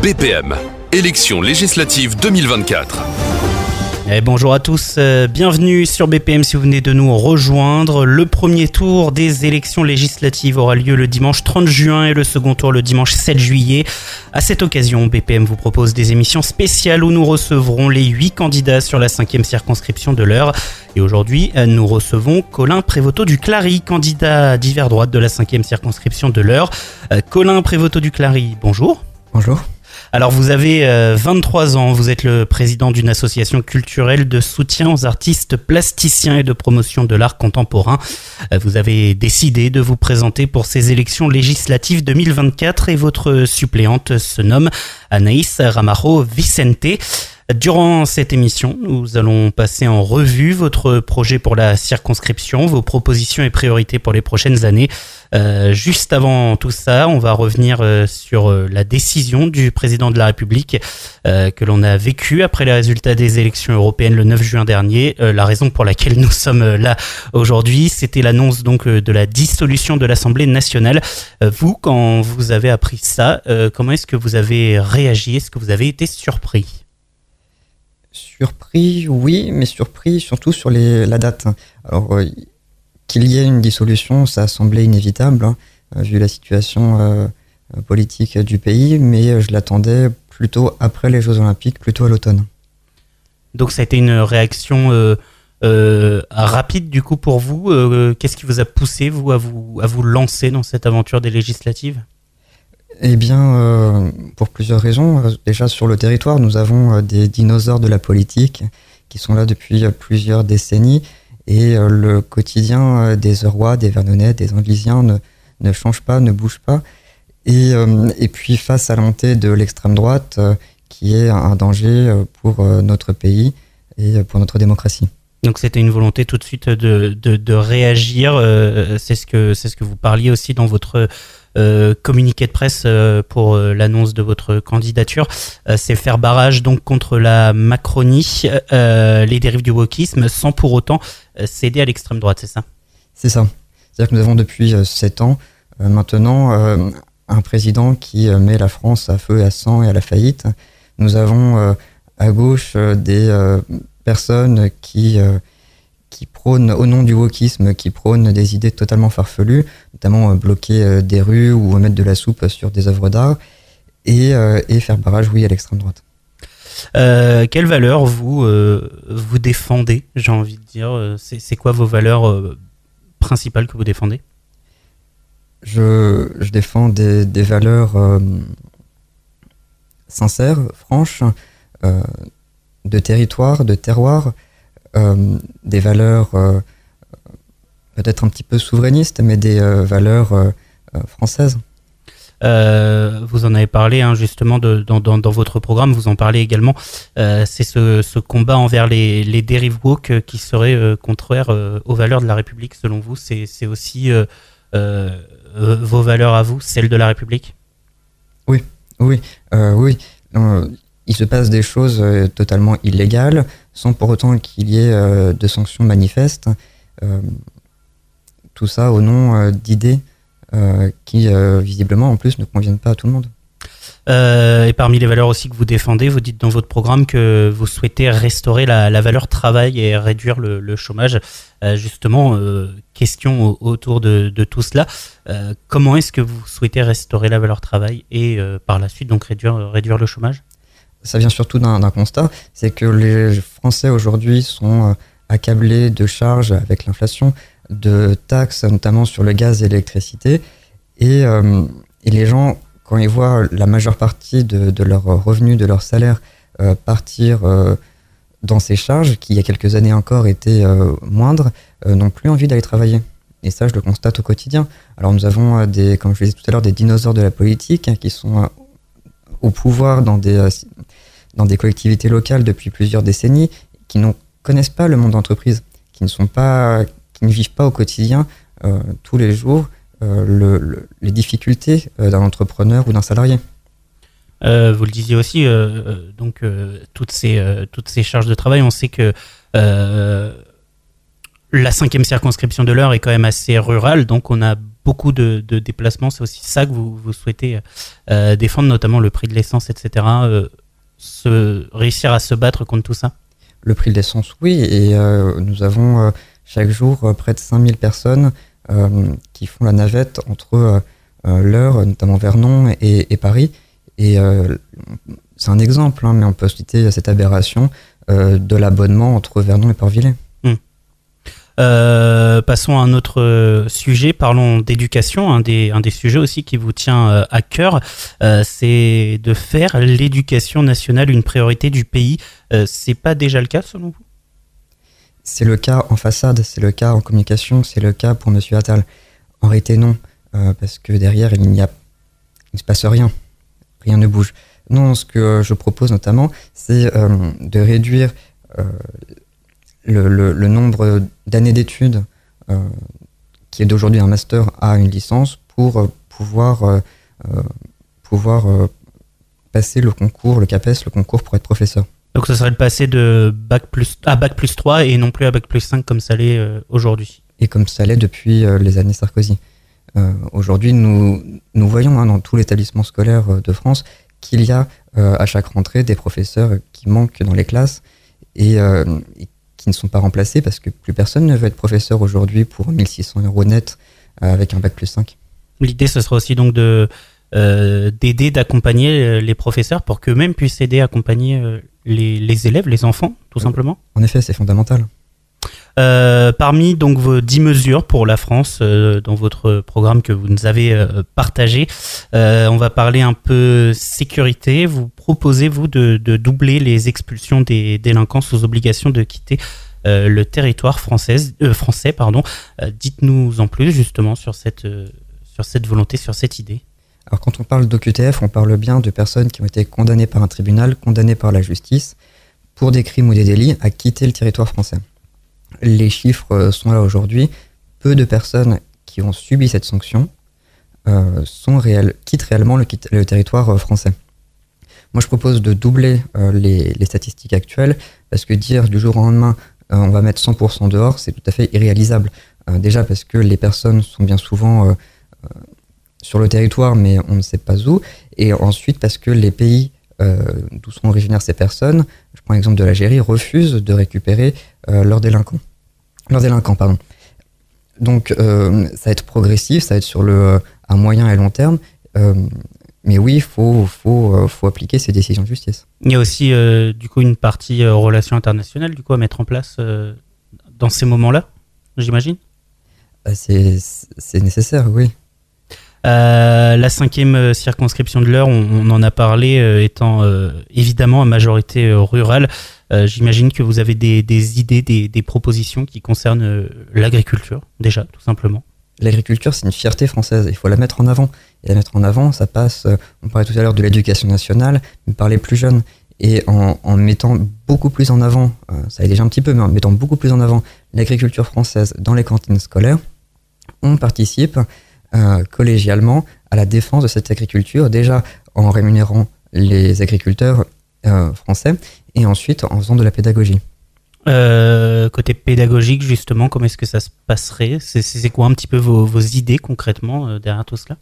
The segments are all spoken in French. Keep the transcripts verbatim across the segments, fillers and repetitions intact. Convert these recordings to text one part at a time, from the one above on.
B P M, élections législatives deux mille vingt-quatre. Et bonjour à tous, euh, bienvenue sur B P M si vous venez de nous rejoindre. Le premier tour des élections législatives aura lieu le dimanche trente juin et le second tour le dimanche sept juillet. À cette occasion, B P M vous propose des émissions spéciales où nous recevrons les huit candidats sur la cinquième circonscription de l'Eure. Et aujourd'hui, nous recevons Colin Prévoto du Clary, candidat d'hiver droite de la cinquième circonscription de l'Eure. Euh, Colin Prévoto du Clary, bonjour. Bonjour. Alors vous avez euh, vingt-trois ans, vous êtes le président d'une association culturelle de soutien aux artistes plasticiens et de promotion de l'art contemporain. Euh, vous avez décidé de vous présenter pour ces élections législatives deux mille vingt-quatre et votre suppléante se nomme Anaïs Ramarro Vicente. Durant cette émission, nous allons passer en revue votre projet pour la circonscription, vos propositions et priorités pour les prochaines années. Euh, juste avant tout ça, on va revenir euh, sur euh, la décision du président de la République euh, que l'on a vécue après les résultats des élections européennes le neuf juin dernier. Euh, la raison pour laquelle nous sommes euh, là aujourd'hui, c'était l'annonce donc euh, de la dissolution de l'Assemblée nationale. Euh, vous, quand vous avez appris ça, euh, comment est-ce que vous avez réagi? Est-ce que vous avez été surpris? Surpris, oui, mais surpris surtout sur les, la date. Alors, euh, qu'il y ait une dissolution, ça semblait inévitable, hein, vu la situation euh, politique du pays, mais je l'attendais plutôt après les Jeux Olympiques, plutôt à l'automne. Donc ça a été une réaction euh, euh, rapide du coup pour vous. Euh, qu'est-ce qui vous a poussé, vous, à vous, à vous lancer dans cette aventure des législatives ? Eh bien, euh, pour plusieurs raisons. Déjà, sur le territoire, nous avons des dinosaures de la politique qui sont là depuis plusieurs décennies et euh, le quotidien des Eurrois, des Vernonnais, des Anglisiens ne, ne change pas, ne bouge pas. Et, euh, et puis, face à la montée de l'extrême droite, euh, qui est un danger pour euh, notre pays et pour notre démocratie. Donc c'était une volonté tout de suite de, de, de réagir. Euh, c'est ce que, c'est ce que vous parliez aussi dans votre Euh, communiqué de presse euh, pour euh, l'annonce de votre candidature, euh, c'est faire barrage donc contre la Macronie, euh, les dérives du wokisme, sans pour autant euh, céder à l'extrême droite, c'est ça ? C'est ça. C'est-à-dire que nous avons depuis euh, sept ans euh, maintenant euh, un président qui euh, met la France à feu et à sang et à la faillite. Nous avons euh, à gauche euh, des euh, personnes qui euh, qui prônent, au nom du wokisme, qui prônent des idées totalement farfelues, notamment euh, bloquer euh, des rues ou mettre de la soupe sur des œuvres d'art, et, euh, et faire barrage, oui, à l'extrême droite. Euh, quelles valeurs vous, euh, vous défendez, j'ai envie de dire c'est, c'est quoi vos valeurs euh, principales que vous défendez ? Je, je défends des, des valeurs euh, sincères, franches, euh, de territoire, de terroir, Euh, des valeurs euh, peut-être un petit peu souverainistes, mais des euh, valeurs euh, euh, françaises. Euh, vous en avez parlé hein, justement de, dans, dans, dans votre programme, vous en parlez également. Euh, c'est ce, ce combat envers les, les dérives woke qui serait euh, contraire euh, aux valeurs de la République, selon vous. C'est, c'est aussi euh, euh, vos valeurs à vous, celles de la République ? Oui, oui, euh, oui. Euh, il se passe des choses euh, totalement illégales, sans pour autant qu'il y ait euh, de sanctions manifestes. Euh, tout ça au nom euh, d'idées euh, qui, euh, visiblement, en plus, ne conviennent pas à tout le monde. Euh, et parmi les valeurs aussi que vous défendez, vous dites dans votre programme que vous souhaitez restaurer la, la valeur travail et réduire le, le chômage. Euh, justement, euh, question au, autour de, de tout cela. Euh, comment est-ce que vous souhaitez restaurer la valeur travail et euh, par la suite donc réduire, réduire le chômage ? Ça vient surtout d'un, d'un constat, c'est que les Français aujourd'hui sont euh, accablés de charges avec l'inflation, de taxes notamment sur le gaz et l'électricité, et, euh, et les gens, quand ils voient la majeure partie de, de leurs revenus, de leur salaire euh, partir euh, dans ces charges, qui il y a quelques années encore étaient euh, moindres, euh, n'ont plus envie d'aller travailler. Et ça, je le constate au quotidien. Alors nous avons, euh, des, comme je le disais tout à l'heure, des dinosaures de la politique hein, qui sont euh, au pouvoir dans des... Euh, dans des collectivités locales depuis plusieurs décennies, qui ne connaissent pas le monde d'entreprise, qui ne sont pas, qui ne vivent pas au quotidien euh, tous les jours euh, le, le, les difficultés euh, d'un entrepreneur ou d'un salarié. Euh, vous le disiez aussi, euh, donc euh, toutes ces euh, toutes ces charges de travail, on sait que euh, la cinquième circonscription de l'Eure est quand même assez rurale, donc on a beaucoup de, de déplacements. C'est aussi ça que vous, vous souhaitez euh, défendre, notamment le prix de l'essence, et cetera. Euh, se, réussir à se battre contre tout ça. Le prix de l'essence, oui. Et euh, nous avons euh, chaque jour euh, près de cinq mille personnes euh, qui font la navette entre euh, euh, l'Eure, notamment Vernon et, et Paris. Et euh, c'est un exemple, hein, mais on peut citer cette aberration euh, de l'abonnement entre Vernon et Port-Villers. Hum. Euh, passons à un autre sujet, parlons d'éducation, un des, un des sujets aussi qui vous tient euh, à cœur, euh, c'est de faire l'éducation nationale une priorité du pays. Euh, c'est pas déjà le cas selon vous ? C'est le cas en façade, c'est le cas en communication, c'est le cas pour Monsieur Attal. En réalité non, euh, parce que derrière il n'y a, il ne se passe rien, rien ne bouge. Non, ce que je propose notamment, c'est euh, de réduire euh, Le, le, le nombre d'années d'études euh, qui est d'aujourd'hui un master à une licence pour euh, pouvoir, euh, euh, pouvoir euh, passer le concours, le CAPES, le concours pour être professeur. Donc ce serait de passer de bac plus, à bac plus trois et non plus à bac plus cinq comme ça l'est euh, aujourd'hui. Et comme ça l'est depuis euh, les années Sarkozy. Euh, aujourd'hui, nous, nous voyons hein, dans tout l'établissement scolaire de France qu'il y a euh, à chaque rentrée des professeurs qui manquent dans les classes et, euh, et qui ne sont pas remplacés parce que plus personne ne veut être professeur aujourd'hui pour mille six cents euros net euh, avec un bac plus cinq. L'idée, ce sera aussi donc de, euh, d'aider, d'accompagner les professeurs pour qu'eux-mêmes puissent aider à accompagner les, les élèves, les enfants, tout oui. simplement. En effet, c'est fondamental. Euh, parmi donc vos dix mesures pour la France euh, dans votre programme que vous nous avez euh, partagé, euh, on va parler un peu sécurité. Vous proposez vous de, de doubler les expulsions des délinquants sous obligation de quitter euh, le territoire français. Euh, français, pardon. Euh, dites-nous en plus justement sur cette euh, sur cette volonté, sur cette idée. Alors quand on parle d'O Q T F, on parle bien de personnes qui ont été condamnées par un tribunal, condamnées par la justice pour des crimes ou des délits à quitter le territoire français. Les chiffres sont là aujourd'hui. Peu de personnes qui ont subi cette sanction euh, sont réels, quittent réellement le, le territoire euh, français. Moi, je propose de doubler euh, les, les statistiques actuelles parce que dire du jour au lendemain euh, on va mettre cent pour cent dehors, c'est tout à fait irréalisable. Euh, déjà parce que les personnes sont bien souvent euh, euh, sur le territoire, mais on ne sait pas où. Et ensuite parce que les pays euh, d'où sont originaires ces personnes, je prends l'exemple de l'Algérie, refusent de récupérer euh, leurs délinquants. Leurs délinquants, pardon. Donc, euh, ça va être progressif, ça va être sur le euh, à moyen et long terme. Euh, mais oui, il faut, faut, euh, faut appliquer ces décisions de justice. Il y a aussi, euh, du coup, une partie euh, relations internationales, du coup, à mettre en place euh, dans ces moments-là, j'imagine. C'est, c'est nécessaire, oui. Euh, la cinquième circonscription de l'Eure, on, on en a parlé, euh, étant euh, évidemment à majorité euh, rurale. Euh, j'imagine que vous avez des, des idées, des, des propositions qui concernent euh, l'agriculture, déjà, tout simplement. L'agriculture, c'est une fierté française, il faut la mettre en avant. Et la mettre en avant, ça passe, euh, on parlait tout à l'heure de l'éducation nationale, mais par les plus jeunes. Et en, en mettant beaucoup plus en avant, euh, ça est déjà un petit peu, mais en mettant beaucoup plus en avant l'agriculture française dans les cantines scolaires, on participe Euh, collégialement à la défense de cette agriculture, déjà en rémunérant les agriculteurs euh, français et ensuite en faisant de la pédagogie. Euh, côté pédagogique, justement, comment est-ce que ça se passerait ? c'est, c'est quoi un petit peu vos, vos idées concrètement euh, derrière tout cela ?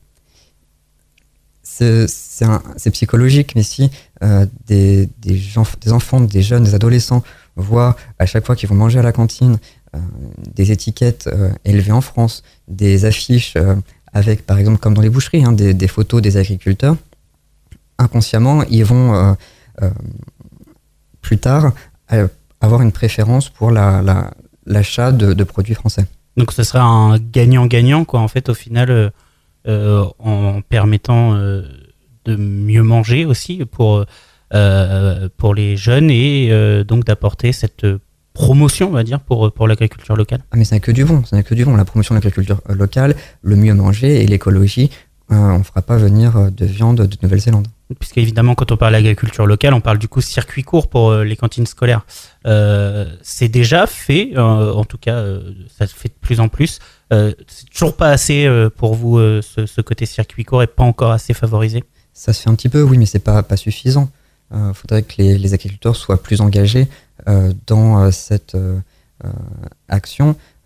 c'est, c'est, un, c'est psychologique, mais si euh, des, des, gens, des enfants, des jeunes, des adolescents voient à chaque fois qu'ils vont manger à la cantine euh, des étiquettes euh, élevées en France, des affiches euh, avec, par exemple, comme dans les boucheries, hein, des, des photos des agriculteurs, inconsciemment, ils vont euh, euh, plus tard euh, avoir une préférence pour la, la, l'achat de, de produits français. Donc ce serait un gagnant-gagnant, quoi, en fait, au final, euh, euh, en permettant euh, de mieux manger aussi pour, euh, pour les jeunes et euh, donc d'apporter cette promotion, on va dire, pour, pour l'agriculture locale. Ah mais ça n'a que du bon, ça n'a que du bon. La promotion de l'agriculture locale, le mieux manger et l'écologie, euh, on ne fera pas venir de viande de Nouvelle-Zélande. Puisqu'évidemment, quand on parle d'agriculture locale, on parle du coup circuit court pour les cantines scolaires. Euh, c'est déjà fait, euh, en tout cas, euh, ça se fait de plus en plus. Euh, c'est toujours pas assez euh, pour vous, euh, ce, ce côté circuit court est pas encore assez favorisé ? Ça se fait un petit peu, oui, mais c'est pas, pas suffisant. Il euh, faudrait que les, les agriculteurs soient plus engagés euh, dans euh, cette euh, euh, action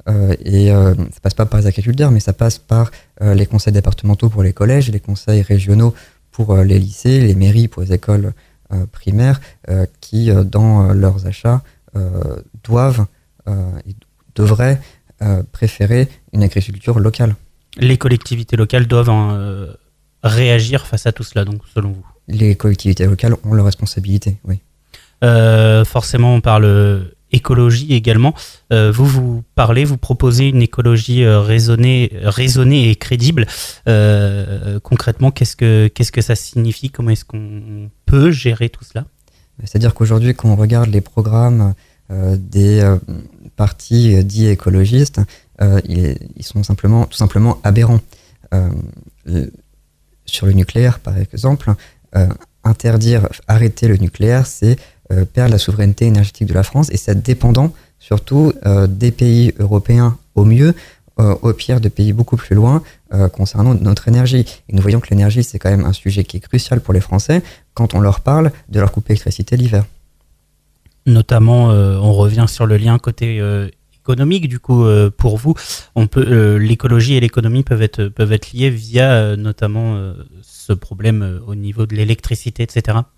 Euh, et euh, ça passe pas par les agriculteurs, mais ça passe par euh, les conseils départementaux pour les collèges, les conseils régionaux pour euh, les lycées, les mairies pour les écoles euh, primaires, euh, qui, euh, dans euh, leurs achats, euh, doivent euh, et devraient euh, préférer une agriculture locale. Les collectivités locales doivent euh, réagir face à tout cela, donc, selon vous? Les collectivités locales ont leurs responsabilités, oui. Euh, forcément, on parle écologie également. Euh, vous, vous parlez, vous proposez une écologie euh, raisonnée, raisonnée et crédible. Euh, concrètement, qu'est-ce que, qu'est-ce que ça signifie? Comment est-ce qu'on peut gérer tout cela? C'est-à-dire qu'aujourd'hui, quand on regarde les programmes euh, des euh, partis dits écologistes, euh, ils, ils sont simplement, tout simplement aberrants. Euh, le, sur le nucléaire, par exemple, euh, interdire, arrêter le nucléaire, c'est euh, perdre la souveraineté énergétique de la France, et c'est dépendant surtout euh, des pays européens au mieux, euh, au pire de pays beaucoup plus loin euh, concernant notre énergie. Et nous voyons que l'énergie, c'est quand même un sujet qui est crucial pour les Français quand on leur parle de leur couper l'électricité l'hiver. Notamment, euh, on revient sur le lien côté euh, économique, du coup, euh, pour vous, on peut, euh, l'écologie et l'économie peuvent être, peuvent être liées via euh, notamment euh, ce problème euh, au niveau de l'électricité, et cetera.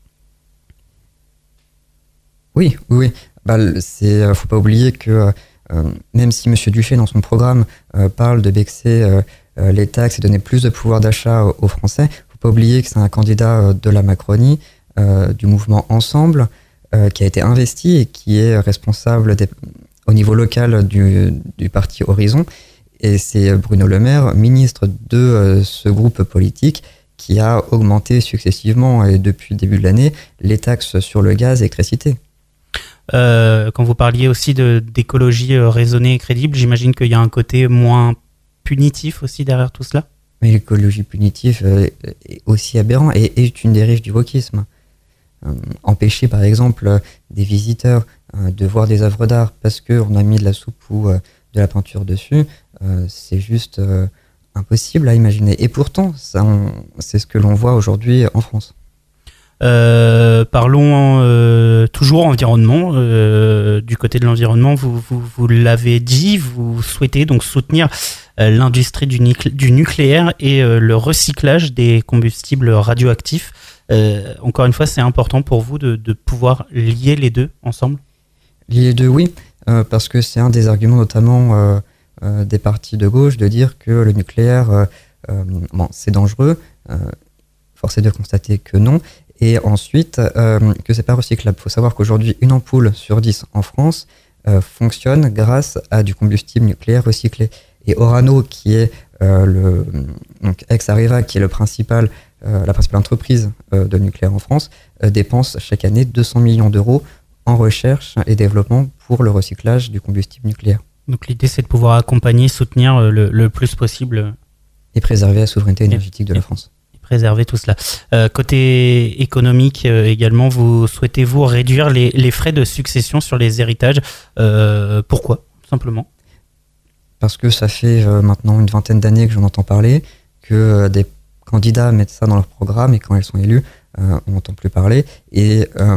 Oui, oui, oui. Bah, c'est, faut pas oublier que euh, même si M. Dufay, dans son programme, euh, parle de baisser euh, les taxes et donner plus de pouvoir d'achat aux, aux Français, faut pas oublier que c'est un candidat de la Macronie, euh, du mouvement Ensemble, euh, qui a été investi et qui est responsable des, au niveau local du, du parti Horizon. Et c'est Bruno Le Maire, ministre de euh, ce groupe politique, qui a augmenté successivement et depuis le début de l'année les taxes sur le gaz et l'électricité. Euh, quand vous parliez aussi de, d'écologie euh, raisonnée et crédible, j'imagine qu'il y a un côté moins punitif aussi derrière tout cela? Mais l'écologie punitive euh, est aussi aberrant et est une dérive du wokisme. Euh, empêcher par exemple euh, des visiteurs euh, de voir des œuvres d'art parce qu'on a mis de la soupe ou euh, de la peinture dessus, euh, c'est juste euh, impossible à imaginer. Et pourtant, ça, on, c'est ce que l'on voit aujourd'hui en France. Euh, parlons euh, toujours environnement. Euh, du côté de l'environnement, vous, vous, vous l'avez dit, vous souhaitez donc soutenir euh, l'industrie du, nuclé- du nucléaire et euh, le recyclage des combustibles radioactifs. Euh, encore une fois, c'est important pour vous de, de pouvoir lier les deux ensemble? Lier les deux, oui, euh, parce que c'est un des arguments notamment euh, euh, des partis de gauche de dire que le nucléaire, euh, euh, bon, c'est dangereux. Euh, force est de constater que non. Et ensuite, euh, que c'est pas recyclable. Il faut savoir qu'aujourd'hui, une ampoule sur dix en France euh, fonctionne grâce à du combustible nucléaire recyclé. Et Orano, qui est euh, le donc ex-Areva, qui est le principal, euh, la principale entreprise euh, de nucléaire en France, euh, dépense chaque année deux cents millions d'euros en recherche et développement pour le recyclage du combustible nucléaire. Donc l'idée, c'est de pouvoir accompagner, soutenir le, le plus possible. Et préserver la souveraineté énergétique de la France. Préserver tout cela. Euh, côté économique euh, également, vous souhaitez-vous réduire les, les frais de succession sur les héritages? euh, Pourquoi, tout simplement? Parce que ça fait euh, maintenant une vingtaine d'années que j'en entends parler, que euh, des candidats mettent ça dans leur programme et quand ils sont élus, euh, on n'entend plus parler. Et euh,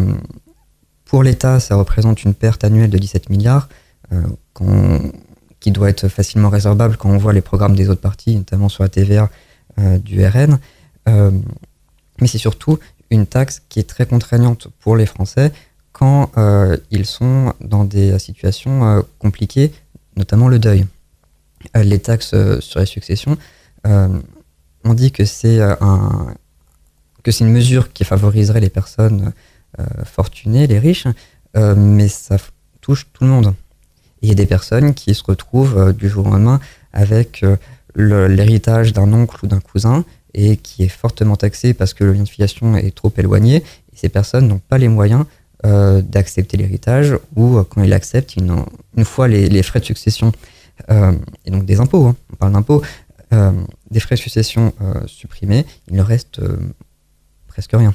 pour l'État, ça représente une perte annuelle de dix-sept milliards, euh, qu'on, qui doit être facilement résorbable quand on voit les programmes des autres partis, notamment sur la T V A euh, du R N. Euh, mais c'est surtout une taxe qui est très contraignante pour les Français quand euh, ils sont dans des situations euh, compliquées, notamment le deuil. Euh, les taxes euh, sur les successions, euh, on dit que c'est, euh, un, que c'est une mesure qui favoriserait les personnes euh, fortunées, les riches, euh, mais ça f- touche tout le monde. Et il y a des personnes qui se retrouvent euh, du jour au lendemain avec euh, le, l'héritage d'un oncle ou d'un cousin, et qui est fortement taxé parce que le lien de filiation est trop éloigné, et ces personnes n'ont pas les moyens euh, d'accepter l'héritage, ou euh, quand ils l'acceptent, ils n'ont, une fois les, les frais de succession, euh, et donc des impôts, hein, on parle d'impôts, euh, des frais de succession euh, supprimés, il ne reste euh, presque rien.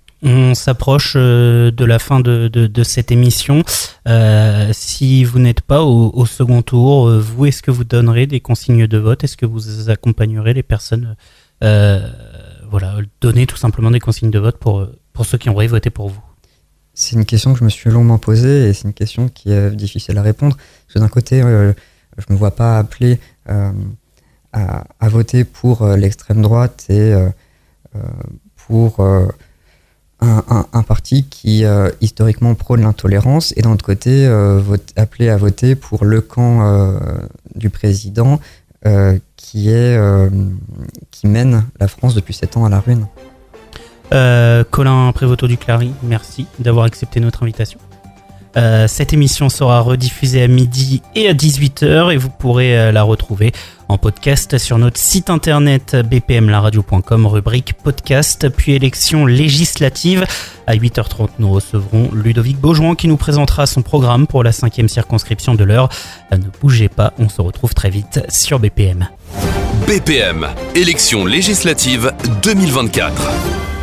On s'approche euh, de la fin de, de, de cette émission. Euh, si vous n'êtes pas au, au second tour, euh, vous, est-ce que vous donnerez des consignes de vote? Est-ce que vous accompagnerez les personnes Euh, voilà, donner tout simplement des consignes de vote pour, pour ceux qui auraient voté pour vous? C'est une question que je me suis longuement posée et c'est une question qui est difficile à répondre. Parce que d'un côté, euh, je me vois pas appeler euh, à, à voter pour euh, l'extrême droite et euh, euh, pour euh, un, un, un parti qui euh, historiquement prône l'intolérance, et d'un autre côté euh, vote, appeler à voter pour le camp euh, du président euh, qui est euh, qui mène la France depuis sept ans à la ruine. Euh, Colin Prévoto du Clary, merci d'avoir accepté notre invitation. Euh, cette émission sera rediffusée à midi et à dix-huit heures et vous pourrez euh, la retrouver en podcast sur notre site internet b p m la radio point com, rubrique podcast, puis élection législative. À huit heures trente, nous recevrons Ludovic Beaujoin qui nous présentera son programme pour la cinquième circonscription de l'Eure. Euh, ne bougez pas, on se retrouve très vite sur B P M. B P M, élection législative deux mille vingt-quatre.